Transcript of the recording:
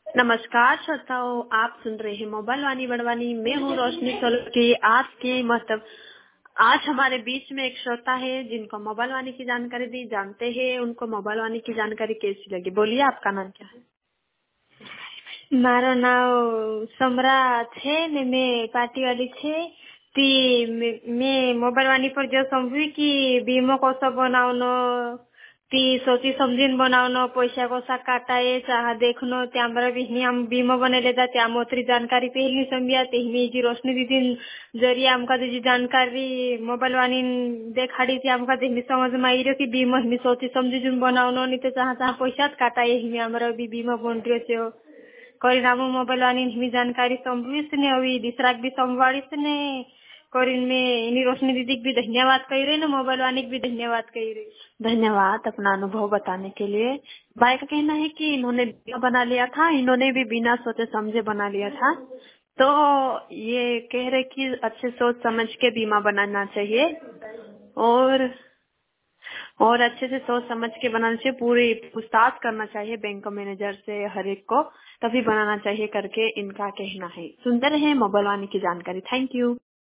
नमस्कार श्रोताओं, आप सुन रहे हैं मोबाइल वाणी बड़वानी। मैं हूँ रोशनी सोलंकी। आज हमारे बीच में एक श्रोता है जिनको मोबाइल वाणी की जानकारी दी। जानते हैं उनको मोबाइल वाणी की जानकारी कैसी लगी। बोलिए, आपका नाम क्या है? મારો નામ સમરા છે ને मैं पार्टी वाली छे ती मैं मोबाइल वानी पर जो समझी कि बीमो कसो बनावनो ती सोची समझीन बनावनो पैसा कसा काटाए चाह देखनो त्यामरा भी हम बीमो बने लेता त्या मोत्री जानकारी पहली समझिया तेहनी जी रोशनी दीदी जरिए हमका जी जानकारी मोबाइल वानी देखाड़ी थी हमका देखनी समझ में आई रही कि बीमो हिनी सोची समझी जुन बनावनो नहीं तो चाह चाह पैसा काटाए हिनी हमारा भी बीमो बन रही छे કરીને મોબાઈલ વાળી ની जानकारी संभवीस ने अभी दूसरा भी संभाळीस ने કરીને मैं इन्हीं रोशनी दीदी भी धन्यवाद कही रही ना मोबाइल वाली भी धन्यवाद कही रही। धन्यवाद अपना अनुभव बताने के लिए। भाई का कहना है कि इन्होंने बीमा बना लिया था, इन्होंने भी बिना सोचे समझे बना लिया था। तो ये कह रहे कि अच्छे सोच समझ के बीमा बनाना चाहिए और अच्छे से सोच समझ के बनाना चाहिए। पूरी पूछताछ करना चाहिए बैंक मैनेजर से, हर एक को तभी बनाना चाहिए करके इनका कहना है। सुंदर है मोबाइल वाणी की जानकारी। Thank you.